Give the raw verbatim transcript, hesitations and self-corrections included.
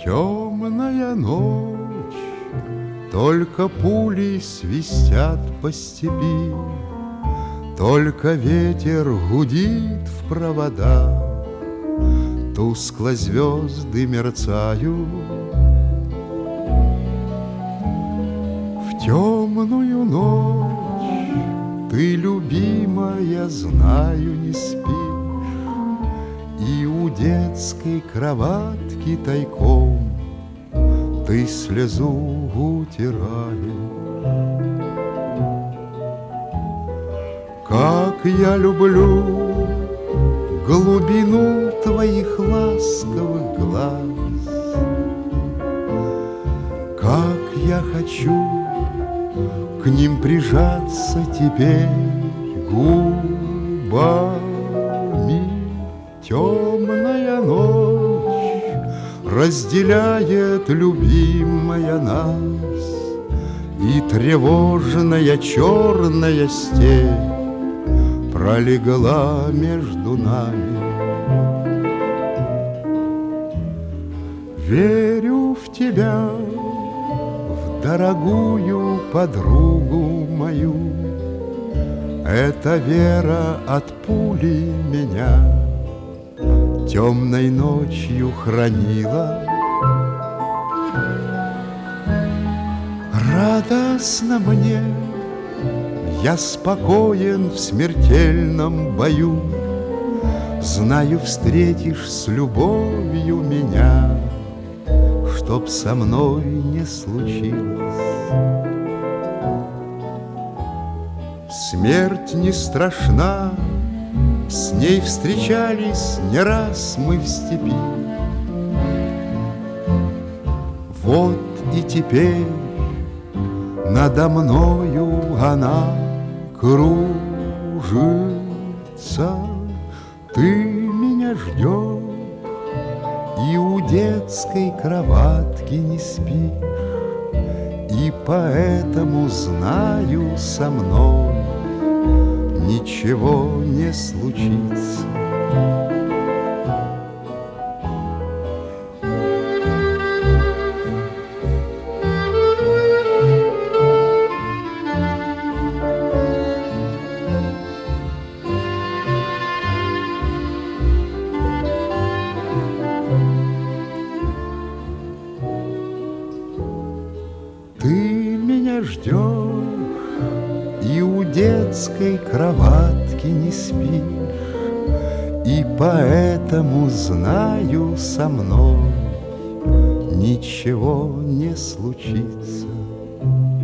Темная ночь, только пули свистят по степи, только ветер гудит в провода, тускло звезды мерцают. В темную ночь ты, любимая, знаю, не спишь, и у детской кроватки тайком ты слезу утираешь. Как я люблю глубину твоих ласковых глаз, как я хочу к ним прижаться теперь губами. Темная ночь разделяет, любимая, нас, и тревожная черная степь пролегла между нами. Верю в тебя, в дорогую подругу мою. Эта вера от пули меня темной ночью хранила. Радостно мне, я спокоен в смертельном бою. Знаю, встретишь с любовью меня, чтоб со мной не случилось. Смерть не страшна, с ней встречались не раз мы в степи. Вот и теперь надо мною она кружится. Ты меня ждешь и у детской кроватки не спишь, и поэтому знаю, со мной ничего не случится. Ты меня ждешь и у детской кроватки не спишь, и поэтому знаю, со мной ничего не случится.